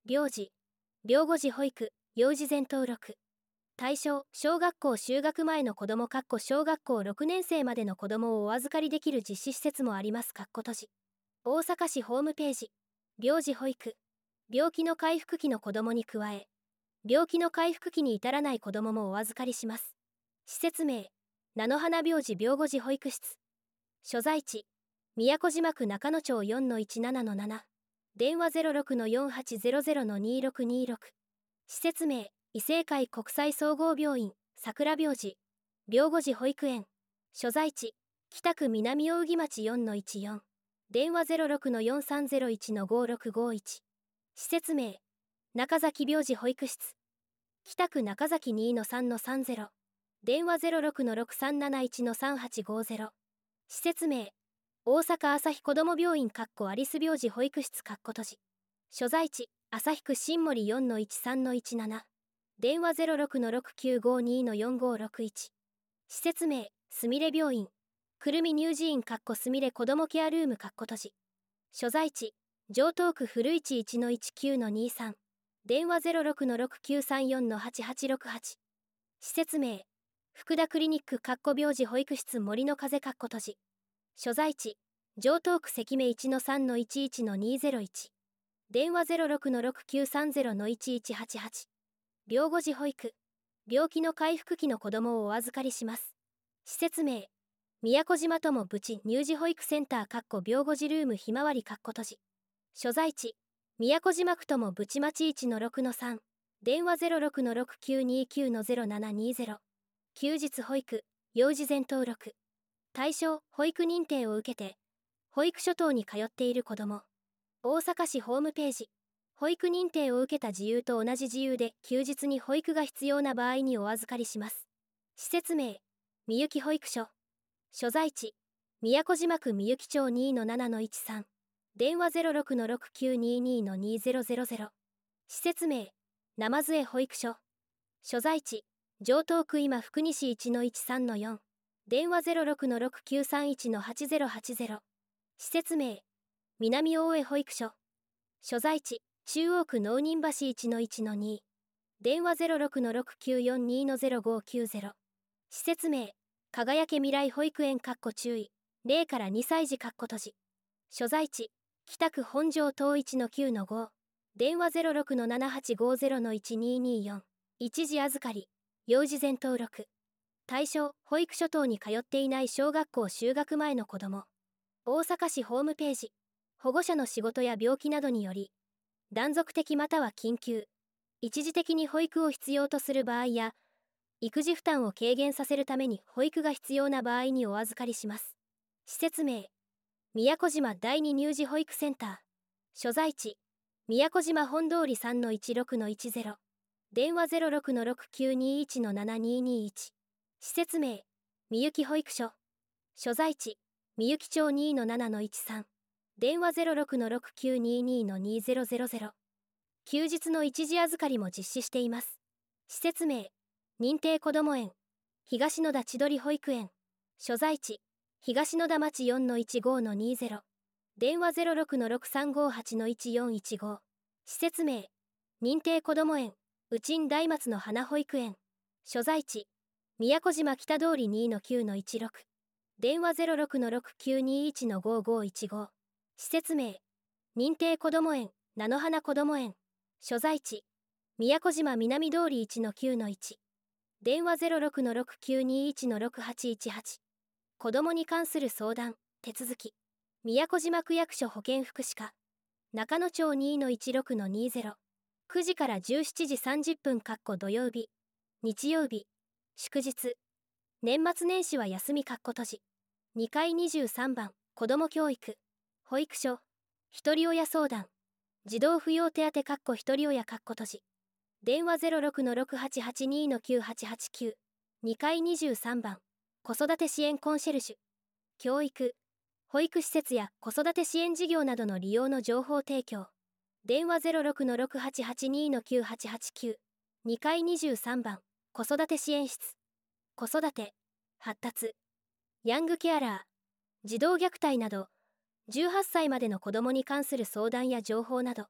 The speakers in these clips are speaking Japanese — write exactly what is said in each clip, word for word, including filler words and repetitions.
病児、病後児保育、幼児前登録。対象、小学校就学前の子ども小学校ろくねん生までの子どもをお預かりできる実施施設もあります閉じ。大阪市ホームページ、病児保育、病気の回復期の子どもに加え、病気の回復期に至らない子どももお預かりします。施設名、菜の花病児病後児保育室。所在地、宮古島区中野町 よんのいちななのなな。電話 ゼロろくのよんはちゼロゼロのにろくにろく。施設名、異性会国際総合病院、桜病児、病後児保育園。所在地、北区南大木町 よんのいちよん。電話 ゼロろくのよんさんゼロいちのごろくごいち。施設名、中崎病児保育室。北区中崎 にのさんのさんゼロ。電話 ゼロろくのろくさんなないちのさんはちごゼロ。施設名、大阪朝日子ども病院アリス病児保育室閉じ。所在地、旭区新森 よんのいちさんのいちなな。電話 ゼロろくのろくきゅうごにのよんごろくいち。施設名、すみれ病院、くるみ乳児院すみれ子どもケアルーム閉じ。所在地、城東区古市 いちのいちきゅうのにさん。電話 ゼロろくのろくきゅうさんよんのはちはちろくはち。施設名、福田クリニック病児保育室森の風閉じ。所在地、城東区関目 いちのさんのいちいちのにゼロいち。電話 ゼロろくのろくきゅうさんゼロのいちいちはちはち。病後児保育、病気の回復期の子どもをお預かりします。施設名、宮古島友ぶち乳児保育センター病後児ルームひまわり閉じ。所在地、宮古島区友ぶち町 いちのろくのさん。電話 ゼロろくのろくきゅうにきゅうのゼロななにゼロ。休日保育、幼児前登録。対象、保育認定を受けて、保育所等に通っている子ども。大阪市ホームページ、保育認定を受けた自由と同じ自由で休日に保育が必要な場合にお預かりします。施設名、みゆき保育所。所在地、宮古島区みゆき町 にのななのいちさん。電話 ゼロろくのろくきゅうににのにゼロゼロゼロ。施設名、鯰江保育所。所在地、城東区今福西 いちのいちさんのよん。電話 ゼロろくのろくきゅうさんいちのはちゼロはちゼロ。施設名、南大江保育所。所在地、中央区能人橋 いちのいちのに。電話 ゼロろくのろくきゅうよんにのゼロごきゅうゼロ。施設名、輝け未来保育園注意、ゼロからにさい児閉じ。所在地、北区本庄東 いちのきゅうのご。電話 ゼロろくのななはちごゼロのいちにによん。一時預かり、幼児前登録。対象、保育所等に通っていない小学校就学前の子ども。大阪市ホームページ、保護者の仕事や病気などにより、断続的または緊急、一時的に保育を必要とする場合や、育児負担を軽減させるために保育が必要な場合にお預かりします。施設名、宮古島第二乳児保育センター。所在地、宮古島本通り さんのいちろくのいちゼロ。電話 ゼロろくのろくきゅうにいちのななににいち。施設名、みゆき保育所。所在地、みゆき町 にのななのいちさん。電話 ゼロろくのろくきゅうににのにゼロゼロゼロ。休日の一時預かりも実施しています。施設名、認定こども園、東野田千鳥保育園。所在地、東野田町 よんのいちごのにゼロ。電話 ゼロろくのろくさんごはちのいちよんいちご。施設名、認定こども園、内院大松の花保育園。所在地、宮古島北通り にのきゅうのいちろく。電話 ゼロろくのろくきゅうにいちのごごいちご。施設名、認定こども園、菜の花こども園。所在地、宮古島南通り いちのきゅうのいち。電話 ゼロろくのろくきゅうにいちのろくはちいちはち。子どもに関する相談、手続き。宮古島区役所保健福祉課。中野町 にのいちろくのにゼロ。くじからじゅうしちじさんじゅっぷん土曜日、日曜日、祝日。年末年始は休み閉じ。にかいにじゅうさんばん、子ども教育。保育所、ひとり親相談、児童扶養手当ひとり親閉じ。電話 ゼロろくのろくはちはちにのきゅうはちはちきゅう。にかいにじゅうさんばん、子育て支援コンシェルジュ。教育、保育施設や子育て支援事業などの利用の情報提供。電話 ゼロろくのろくはちはちにのきゅうはちはちきゅう。にかいにじゅうさんばん、子育て支援室。子育て、発達、ヤングケアラー、児童虐待など、じゅうはっさいまでの子どもに関する相談や情報など、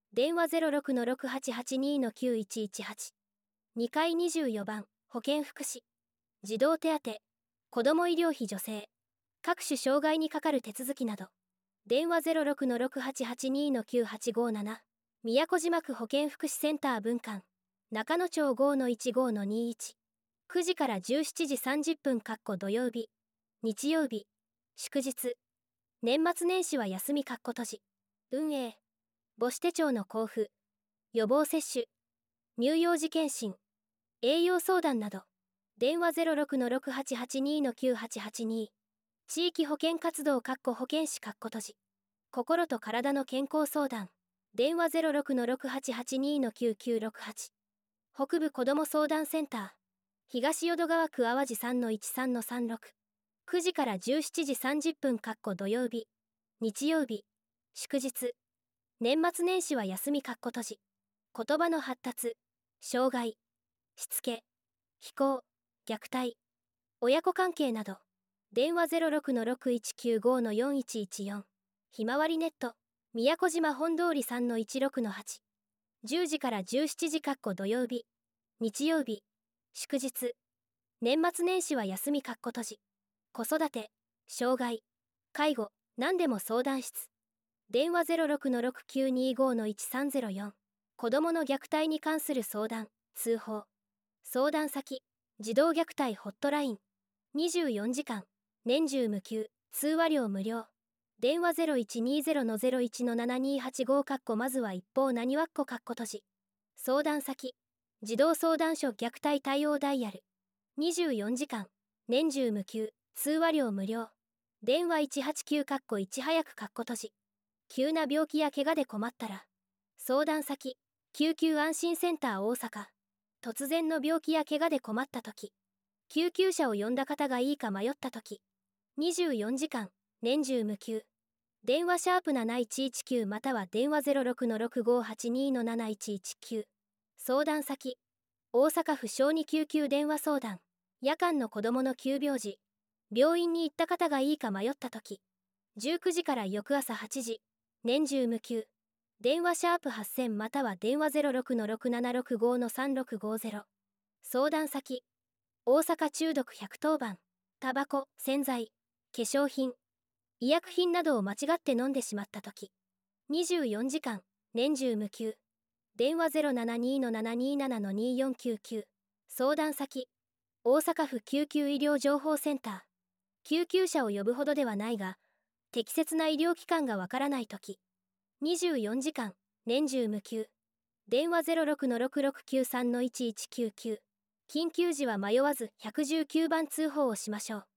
電話 ゼロろくのろくはちはちにのきゅういちいちはち。にかいにじゅうよばん、保健福祉。児童手当、子ども医療費助成、各種障害にかかる手続きなど。電話 ゼロろくのろくはちはちにのきゅうはちごなな。宮古島区保健福祉センター分館。中野町 ごのいちごのにいち。くじからじゅうしちじさんじゅっぷん土曜日、日曜日、祝日。年末年始は休み閉じ。運営。母子手帳の交付。予防接種。乳幼児健診。栄養相談など。電話 ゼロろくのろくはちはちにのきゅうはちはちに。地域保健活動保健師閉じ。心と体の健康相談。電話 ゼロろくのろくはちはちにのきゅうきゅうろくはち。北部子ども相談センター。東淀川区淡路 さんのいちさんのさんろく。くじからじゅうしちじさんじゅっぷん土曜日、日曜日、祝日。年末年始は休み閉じ。言葉の発達、障害、しつけ、非行、虐待、親子関係など。電話 ゼロろくのろくいちきゅうごのよんいちいちよん。ひまわりネット。宮古島本通り さんのいちろくのはち。じゅうじからじゅうしちじ土曜日、日曜日、祝日。年末年始は休み閉じ。子育て、障害、介護、何でも相談室。電話 ゼロろくのろくきゅうにごのいちさんゼロよん。子どもの虐待に関する相談、通報。相談先、児童虐待ホットライン。にじゅうよじかん、年中無休、通話料無料。電話 ゼロいちにゼロのゼロいちのななにはちごまずは一方なにわっこ閉じ。相談先、児童相談所虐待対応ダイヤル。にじゅうよじかん、年中無休、通話料無料。電話いちはちきゅういち早く閉じ。急な病気や怪我で困ったら。相談先、救急安心センター大阪。突然の病気や怪我で困ったとき。救急車を呼んだ方がいいか迷ったとき。にじゅうよじかん、年中無休。電話シャープなないちいちきゅうまたは電話 ゼロろくのろくごはちにのなないちいちきゅう。相談先、大阪府小児救急電話相談。夜間の子どもの急病時。病院に行った方がいいか迷ったとき。じゅうくじから翌朝はちじ。年中無休。電話シャープはっせんまたは電話 ゼロろくのろくななろくごのさんろくごゼロ。相談先、大阪中毒ひゃくとおばん。タバコ、洗剤、化粧品、医薬品などを間違って飲んでしまったとき。にじゅうよじかん、年中無休。電話 ゼロななにのななにななのによんきゅうきゅう。相談先、大阪府救急医療情報センター。救急車を呼ぶほどではないが、適切な医療機関がわからないとき。にじゅうよじかん、年中無休。電話 ゼロろくのろくろくきゅうさんのいちいちきゅうきゅう。緊急時は迷わずいちいちきゅうばん通報をしましょう。